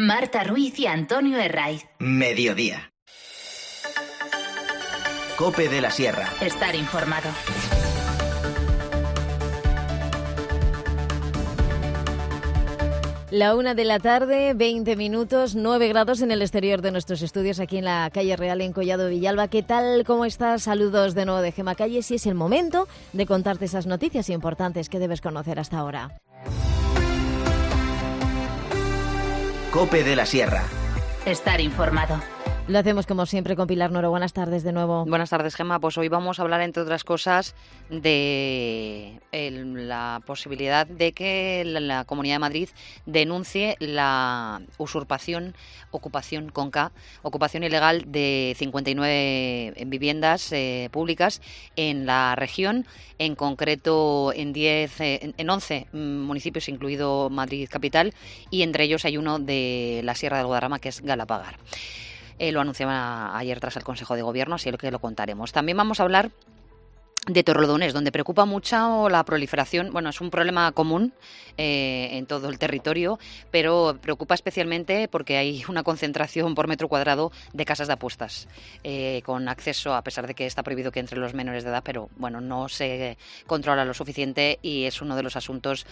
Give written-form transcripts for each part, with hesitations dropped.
Marta Ruiz y Antonio Herraiz. Mediodía. COPE de la Sierra. Estar informado. La 1 de la tarde, 20 minutos, 9 grados en el exterior de nuestros estudios aquí en la calle Real en Collado Villalba. ¿Qué tal? ¿Cómo estás? Saludos de nuevo de Gema Calles y es el momento de contarte esas noticias importantes que debes conocer hasta ahora. COPE de la Sierra. Estar informado. Lo hacemos como siempre con Pilar Noro. Buenas tardes de nuevo. Buenas tardes, Gemma. Pues hoy vamos a hablar, entre otras cosas, de la posibilidad de que la Comunidad de Madrid denuncie la ocupación con K, ocupación ilegal de 59 viviendas públicas en la región, en concreto en 11 municipios, incluido Madrid capital, y entre ellos hay uno de la Sierra del Guadarrama, que es Galapagar. Lo anunciaba ayer tras el Consejo de Gobierno, así que lo contaremos. También vamos a hablar de Torrelodones, donde preocupa mucho la proliferación. Bueno, es un problema común en todo el territorio, pero preocupa especialmente porque hay una concentración por metro cuadrado de casas de apuestas, con acceso, a pesar de que está prohibido que entre los menores de edad, pero bueno, no se controla lo suficiente y es uno de los asuntos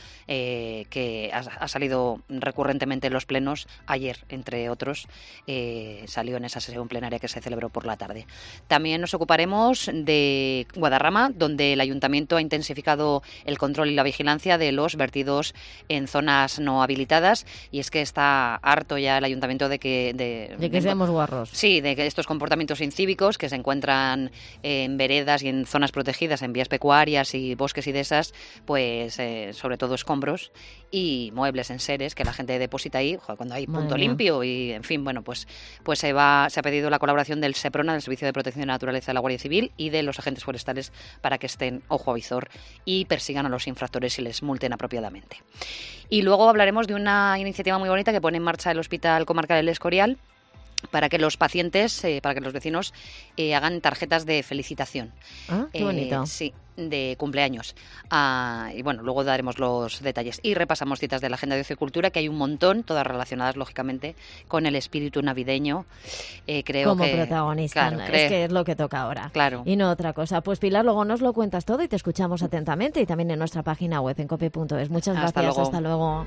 que ha salido recurrentemente en los plenos. Ayer, entre otros, salió en esa sesión plenaria que se celebró por la tarde. También nos ocuparemos de Guadarrama, donde el Ayuntamiento ha intensificado el control y la vigilancia de los vertidos en zonas no habilitadas, y es que está harto ya el Ayuntamiento de que seamos guarros. Sí, de que estos comportamientos incívicos que se encuentran en veredas y en zonas protegidas, en vías pecuarias y bosques y dehesas, pues sobre todo escombros y muebles en seres que la gente deposita ahí, cuando hay punto limpio y, en fin, bueno, pues se ha pedido la colaboración del SEPRONA, del Servicio de Protección de la Naturaleza de la Guardia Civil, y de los agentes forestales para que estén ojo a visor y persigan a los infractores y les multen apropiadamente. Y luego hablaremos de una iniciativa muy bonita que pone en marcha el Hospital Comarcal del Escorial, para que los pacientes, para que los vecinos hagan tarjetas de felicitación. Ah, qué bonito. Sí, de cumpleaños. Y bueno, luego daremos los detalles. Y repasamos citas de la Agenda de Ocio y Cultura, que hay un montón, todas relacionadas, lógicamente, con el espíritu navideño. Creo como que, protagonista, claro, es que es lo que toca ahora. Claro. Y no otra cosa. Pues Pilar, luego nos lo cuentas todo y te escuchamos atentamente, y también en nuestra página web, en cope.es. Muchas gracias. Hasta luego.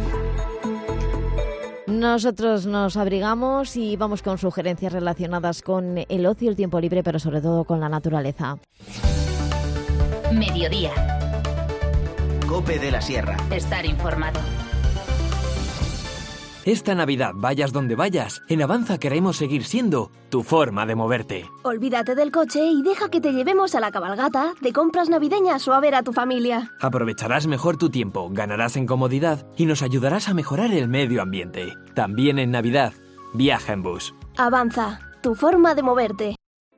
Nosotros nos abrigamos y vamos con sugerencias relacionadas con el ocio, el tiempo libre, pero sobre todo con la naturaleza. Mediodía. COPE de la Sierra. Estar informado. Esta Navidad, vayas donde vayas, en Avanza queremos seguir siendo tu forma de moverte. Olvídate del coche y deja que te llevemos a la cabalgata, de compras navideñas o a ver a tu familia. Aprovecharás mejor tu tiempo, ganarás en comodidad y nos ayudarás a mejorar el medio ambiente. También en Navidad, viaja en bus. Avanza, tu forma de moverte.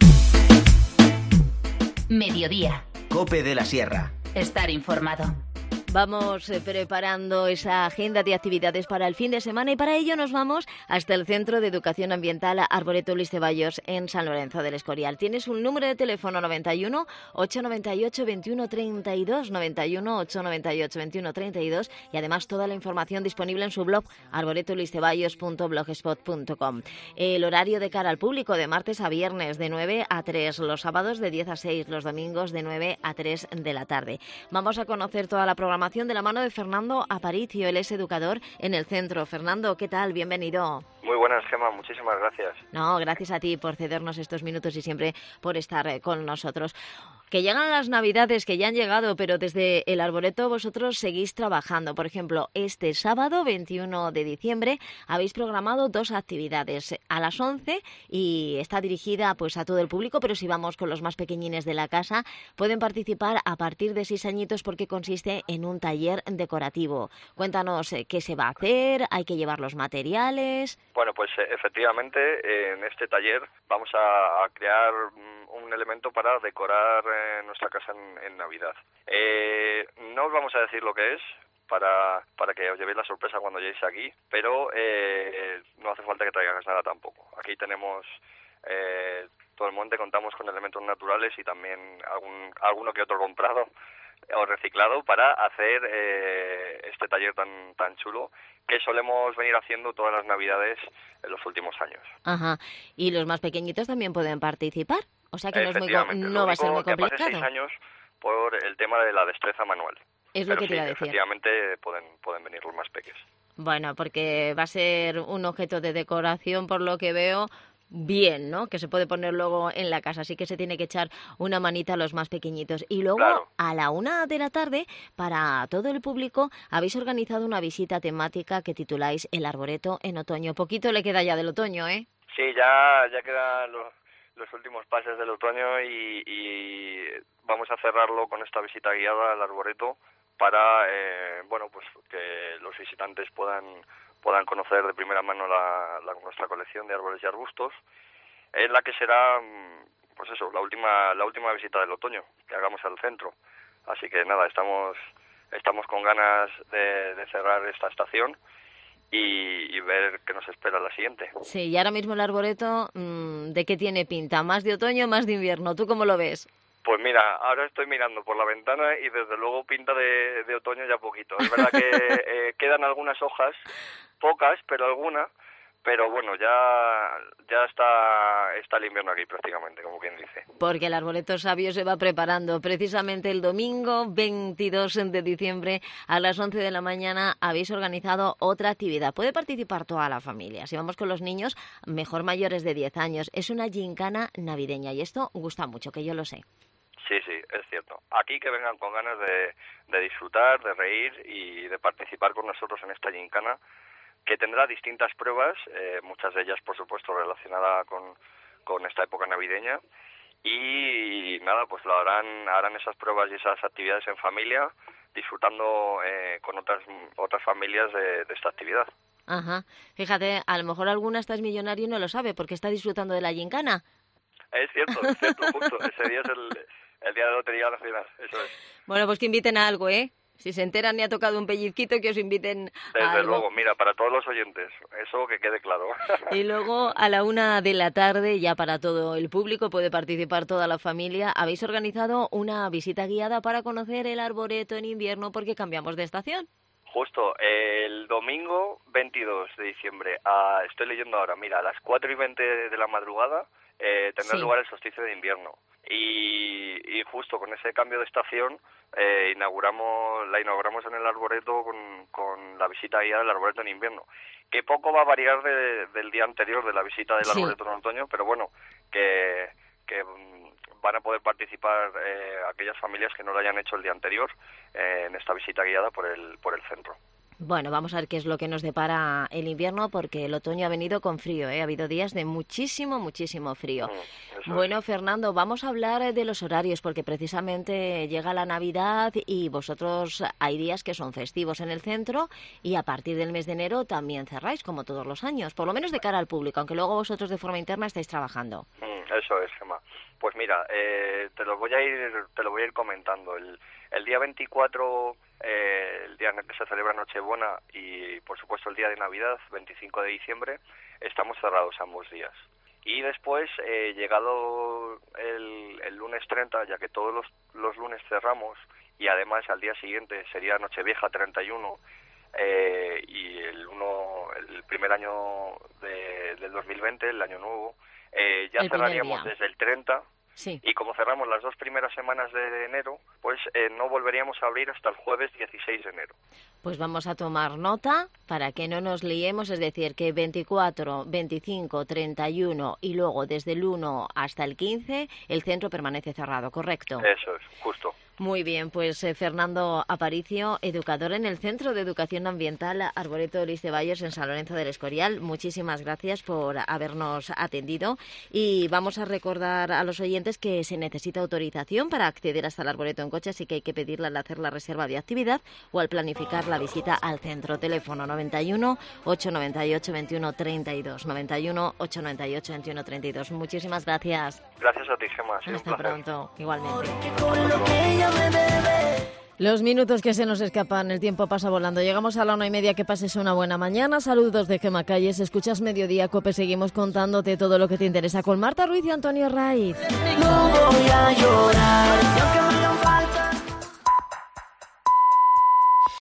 Mediodía. COPE de la Sierra. Estar informado. Vamos preparando esa agenda de actividades para el fin de semana, y para ello nos vamos hasta el Centro de Educación Ambiental Arboreto Luis Ceballos en San Lorenzo del Escorial. Tienes un número de teléfono: 91 898 21 32, 91 898 21 32, y además toda la información disponible en su blog arboretoluisceballos.blogspot.com. El horario de cara al público: de martes a viernes de 9 a 3, los sábados de 10 a 6, los domingos de 9 a 3 de la tarde. Vamos a conocer toda la programación de la mano de Fernando Aparicio, él es educador en el centro. Fernando, ¿qué tal? Bienvenido. Muy buenas, Gemma, muchísimas gracias. No, gracias a ti por cedernos estos minutos y siempre por estar con nosotros. Que llegan las Navidades, que ya han llegado, pero desde el Arboreto vosotros seguís trabajando. Por ejemplo, este sábado 21 de diciembre habéis programado 2 actividades a las 11 y está dirigida pues a todo el público, pero si vamos con los más pequeñines de la casa, pueden participar a partir de 6 añitos, porque consiste en un taller decorativo. Cuéntanos qué se va a hacer, hay que llevar los materiales. Bueno, pues efectivamente en este taller vamos a crear un elemento para decorar nuestra casa en Navidad. No os vamos a decir lo que es para que os llevéis la sorpresa cuando lleguéis aquí, pero no hace falta que traigáis nada tampoco. Aquí tenemos todo el monte, contamos con elementos naturales y también alguno que otro comprado o reciclado para hacer este taller tan chulo que solemos venir haciendo todas las Navidades en los últimos años. Ajá. ¿Y los más pequeñitos también pueden participar? O sea que no va a ser muy complicado. Que pase 6 años por el tema de la destreza manual. Es lo que te iba a decir. Efectivamente pueden venir los más pequeños. Bueno, porque va a ser un objeto de decoración, por lo que veo, bien, ¿no? Que se puede poner luego en la casa, así que se tiene que echar una manita a los más pequeñitos. Y luego, claro, a la 1 de la tarde, para todo el público, habéis organizado una visita temática que tituláis El Arboreto en Otoño. Poquito le queda ya del otoño, ¿eh? Sí, ya quedan los últimos pases del otoño y vamos a cerrarlo con esta visita guiada al arboreto para pues que los visitantes puedan conocer de primera mano nuestra colección de árboles y arbustos, en la que será pues eso, la última visita del otoño que hagamos al centro. Así que nada, estamos con ganas de cerrar esta estación y ver qué nos espera la siguiente. Sí, y ahora mismo el arboreto, ¿de qué tiene pinta? ¿Más de otoño o más de invierno? ¿Tú cómo lo ves? Pues mira, ahora estoy mirando por la ventana y desde luego pinta de otoño ya poquito. Es verdad que quedan algunas hojas, pocas, pero alguna. Pero bueno, ya está el invierno aquí prácticamente, como quien dice. Porque el arboreto sabio se va preparando. Precisamente el domingo 22 de diciembre a las 11 de la mañana habéis organizado otra actividad. Puede participar toda la familia. Si vamos con los niños, mejor mayores de 10 años. Es una gincana navideña y esto gusta mucho, que yo lo sé. Sí, es cierto. Aquí que vengan con ganas de disfrutar, de reír y de participar con nosotros en esta gincana, que tendrá distintas pruebas, muchas de ellas, por supuesto, relacionadas con esta época navideña. Y nada, pues harán esas pruebas y esas actividades en familia, disfrutando con otras familias de esta actividad. Ajá. Fíjate, a lo mejor alguna estás millonario y no lo sabe, porque está disfrutando de la gincana. Es cierto, justo. Ese día es el día de la Lotería Nacional, eso es. Bueno, pues que inviten a algo, ¿eh? Si se enteran y ha tocado un pellizquito, que os inviten a algo. Desde luego, mira, para todos los oyentes, eso que quede claro. Y luego, a la 1 de la tarde, ya para todo el público, puede participar toda la familia, habéis organizado una visita guiada para conocer el arboreto en invierno, porque cambiamos de estación. Justo, el domingo 22 de diciembre, estoy leyendo ahora, mira, a las 4:20 de la madrugada tendrá lugar el solsticio de invierno. Y justo con ese cambio de estación la inauguramos en el arboreto con la visita guiada del arboreto en invierno, que poco va a variar del día anterior de la visita del arboreto en otoño, pero bueno, que van a poder participar aquellas familias que no lo hayan hecho el día anterior en esta visita guiada por el centro. Bueno, vamos a ver qué es lo que nos depara el invierno, porque el otoño ha venido con frío, ¿eh? Ha habido días de muchísimo frío. Bueno, Fernando, vamos a hablar de los horarios, porque precisamente llega la Navidad y vosotros hay días que son festivos en el centro y a partir del mes de enero también cerráis, como todos los años, por lo menos de cara al público, aunque luego vosotros de forma interna estáis trabajando. Eso es, Gemma. Pues mira, te lo voy a ir comentando. El día 24, el día en el que se celebra Nochebuena y, por supuesto, el día de Navidad, 25 de diciembre, estamos cerrados ambos días. Y después, llegado el lunes 30, ya que todos los lunes cerramos, y además al día siguiente sería Nochevieja 31, y el primer año del 2020, el año nuevo, ya cerraríamos desde el 30. Sí. Y como cerramos las 2 primeras semanas de enero, pues no volveríamos a abrir hasta el jueves 16 de enero. Pues vamos a tomar nota para que no nos liemos, es decir, que 24, 25, 31 y luego desde el 1 hasta el 15 el centro permanece cerrado, ¿correcto? Eso es, justo. Muy bien, pues Fernando Aparicio, educador en el Centro de Educación Ambiental Arboreto Lis de Bayos en San Lorenzo del Escorial. Muchísimas gracias por habernos atendido y vamos a recordar a los oyentes que se necesita autorización para acceder hasta el arboreto en coche, así que hay que pedirla al hacer la reserva de actividad o al planificar la visita al centro. Teléfono 91 898 21 32, 91 898 21 32. Muchísimas gracias. Gracias a ti, Gemma. Hasta pronto, igualmente. Los minutos que se nos escapan, el tiempo pasa volando. Llegamos a la 1:30, que pases una buena mañana. Saludos de Gemma Calles, escuchas Mediodía Cope, seguimos contándote todo lo que te interesa con Marta Ruiz y Antonio Raiz. No voy a llorar, y aunque me hagan falta